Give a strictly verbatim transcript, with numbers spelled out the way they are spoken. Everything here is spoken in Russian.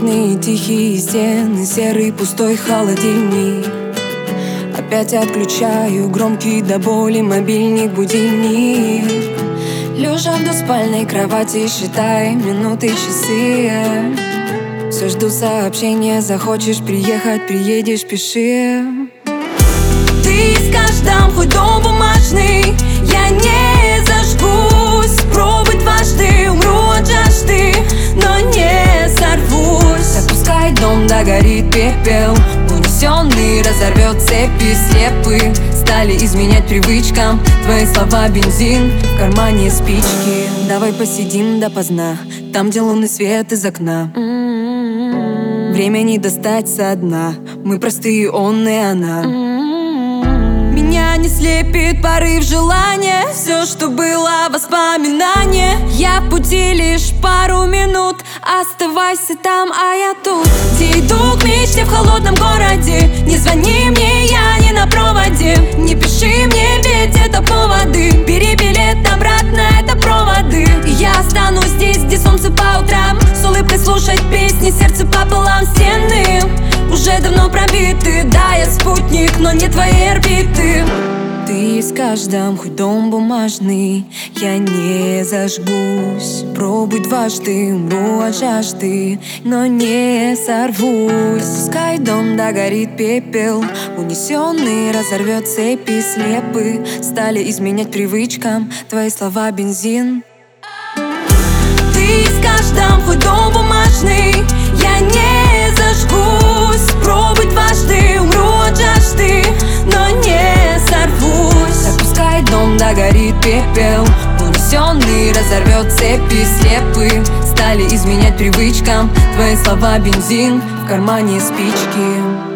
черные тихие стены, серый пустой холодильник. Опять отключаю громкий до боли мобильник, будильник. Лежа в двуспальной кровати, считай минуты, часы. Все жду сообщения, захочешь приехать, приедешь, пиши. Ты скажешь, дам хоть дом бумажный, я не зажгусь. Пробуй дважды, умру от жажды, но не сорвусь. Так пускай дом догорит пепел, унесенный разорвет цепи. Слепы стали изменять привычкам, твои слова бензин, в кармане спички. Давай посидим допоздна, там, где лунный свет из окна. Время не достать со дна, мы простые, он и она. Меня не слепит порыв желания, все, что было воспоминание. Я в пути лишь пару минут, оставайся там, а я тут. Где иду к мечте в холодном городе, не звони мне, я не на проводе. Не пиши мне, ведь это поводы, бери билет обратно, это проводы. И я останусь здесь, где солнце по утрам, с улыбкой слушать песни, сердце пополам. Стены уже давно пробиты, да, я спутник, но не твои орбиты. Ты скажешь, дам хоть дом бумажный, я не зажгусь. Пробуй дважды, умру от жажды, но не сорвусь. Пускай дом догорит пепел, унесенный разорвет цепи. Слепы стали изменять привычкам, твои слова бензин. Ты скажешь, дам хоть дом бумажный, я не зажгусь. Пробуй дважды, умру от жажды, но не сорвусь. Так пускай дом догорит пепел, унесенный разорвет цепи. Слепы стали изменять привычкам, твои слова бензин, в кармане спички.